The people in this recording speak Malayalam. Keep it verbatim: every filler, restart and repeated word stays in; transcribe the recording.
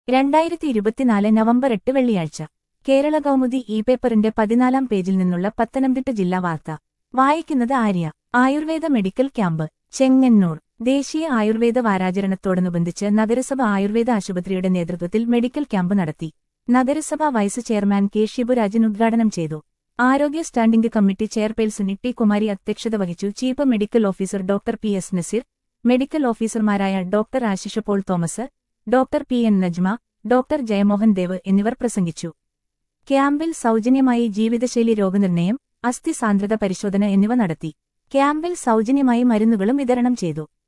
രണ്ടായിരത്തി ഇരുപത്തിനാല് നവംബർ എട്ട് വെള്ളിയാഴ്ച കേരള കൗമുദി ഇ പേപ്പറിന്റെ പതിനാലാം പേജിൽ നിന്നുള്ള പത്തനംതിട്ട ജില്ലാ വാർത്ത വായിക്കുന്നത് ആര്യ. Ayurveda medical camp Chengannur. ദേശീയ ആയുർവേദ വാരാചരണത്തോടനുബന്ധിച്ച് നഗരസഭ ആയുർവേദ ആശുപത്രിയുടെ നേതൃത്വത്തിൽ മെഡിക്കൽ ക്യാമ്പ് നടത്തി. നഗരസഭാ വൈസ് ചെയർമാൻ കെ ഷിബുരാജൻ ഉദ്ഘാടനം ചെയ്തു. ആരോഗ്യ standing committee chairperson T Kumari അധ്യക്ഷത വഹിച്ചു. Chief medical officer doctor P S Naseer, medical ഓഫീസർമാരായ doctor Ashish Paul Thomas, doctor P N Najma, doctor Jayamohan Dev എന്നിവർ പ്രസംഗിച്ചു. ക്യാമ്പിൽ സൗജന്യമായി ജീവിതശൈലി രോഗനിർണയം, അസ്ഥി സാന്ദ്രത പരിശോധന എന്നിവ നടത്തി. ക്യാമ്പിൽ സൗജന്യമായി മരുന്നുകളും വിതരണം ചെയ്തു.